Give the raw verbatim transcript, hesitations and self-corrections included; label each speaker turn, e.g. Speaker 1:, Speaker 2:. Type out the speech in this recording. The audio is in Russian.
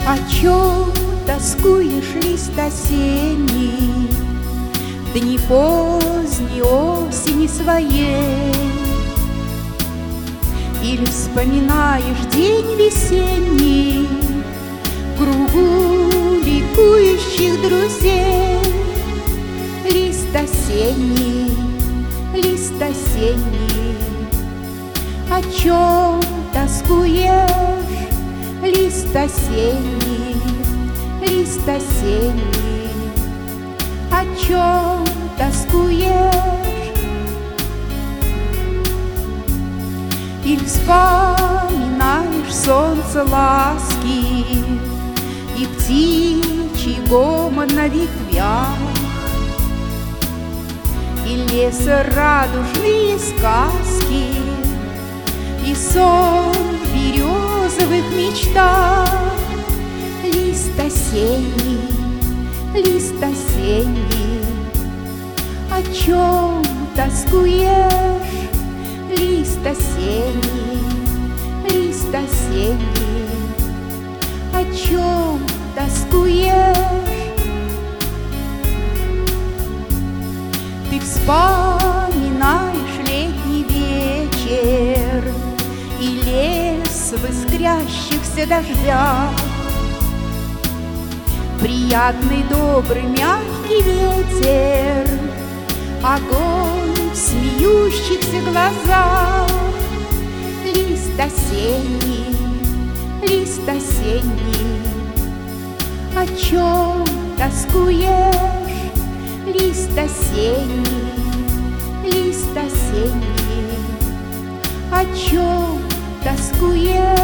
Speaker 1: О чем тоскуешь, лист осенний, в дни поздней осени своей? Или вспоминаешь день весенний в кругу ликующих друзей? Лист осенний, лист осенний, о чем тоскуешь, лист осенний, лист осенний, о чем тоскуешь? Или вспоминаешь солнце ласки и птичий гомон на ветвях, и леса радужные сказки, и сон в березовых мечтах? Лист осенний, лист осенний, о чем тоскуешь? Лист осенний, лист осенний, о чем тоскуешь? Ты вспоминаешь летний вечер и лес в искрящихся дождях, приятный, добрый, мягкий ветер, огонь в смеющихся глазах. Лист осенний, лист осенний, о чем тоскуешь? Лист осенний, лист осенний, о чем тоскуешь?